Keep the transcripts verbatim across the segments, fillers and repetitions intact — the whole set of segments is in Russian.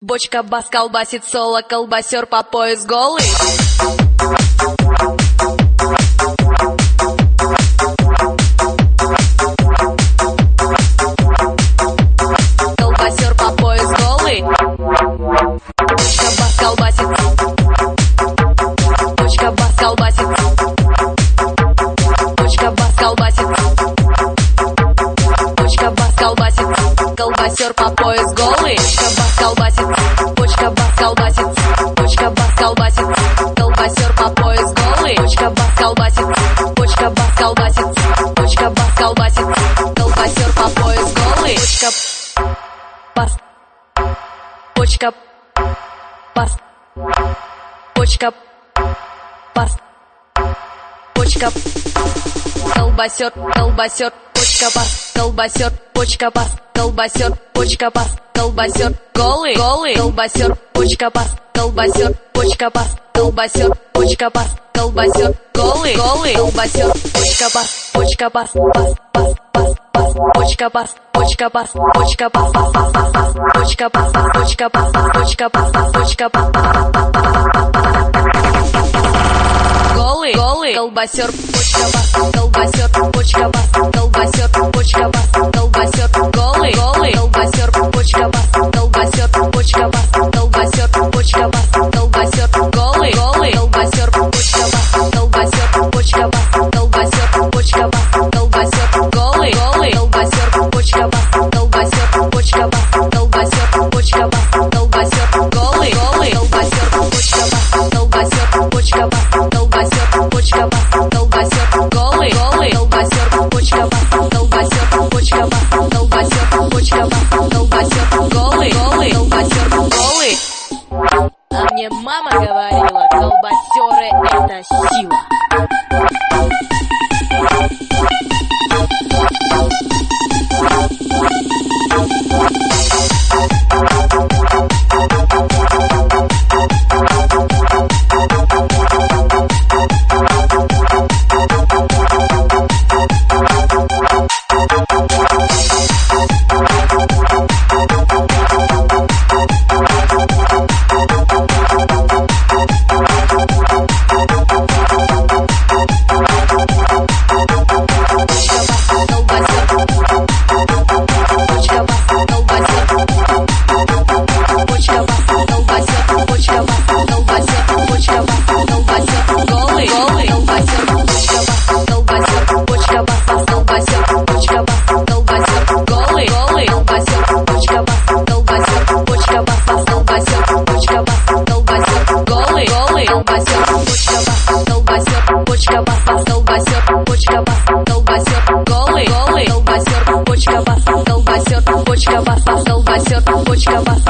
Бочка бас колбасит соло, колбасер по пояс голый. Колбасер по пояс голый. Бочка бас колбасит. Бочка бас колбасит. Бочка бас колбасит. Бочка бас колбасит. Колбасер по пояс голый. Бочка бас колбасит. Бочка бас колбасит. Колбасер по пояс голый. Бочка бас колбасит. Бочка бас колбасит. Бочка бас колбасит. Колбасер по пояс голый. Бочка бас. Бочка бас. Бочка. Колбасер, колбасер. Бочка бас. Колбасер. Бочка бас. Колбасер. Бочка бас. Колбасер. Голый, голый. Колбасер. Бочка бас. Колбасер. Бочка бас. Колбасер. Бочка бас. Колбасер. Голый, голый. Колбасер. Бочка бас. Бочка бас. Бас, бас, бас, бас. Бочка бас. Бочка бас. Бочка бас. Бас, бас, бас, бас. Бочка бас. Бочка бас. Бочка бас. Бочка бас. Голый, голый. Колбасер. Бочка бас. Колбасер. Бочка бас. Колбасер. Бочка бас. Колбасер. Голый, голый. Колбасер. Бочка бас. Колбасер. Бочка бас. Колбасер. Бочка бас. Колбасер. Голый, голый. Колбасер. Бочка бас. Колбасер. Бочка бас. Колбасер. Бочка бас. Колбасер. Голый, голый. Колбасер. Бочка бас. Колбасер. Бочка бас. Колбасер. Бочка бас. Колбасер. Голый, голый. Колбасер. Бочка бас. Колбасер. Бочка бас. Колбасер. Бочка бас. Колбасер. Голый, голый. Колбасер. Бочка бас. Колбасер. Бочка бас. Колбасер. Бочка бас. Колбасер. Голый, голый. Колбасер. Голый. А мне мама говорила, колбасеры это сила.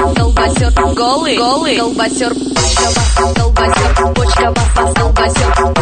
Голый, голый, колбасер, бочка бас, колбасер, бочка бас, колбасер.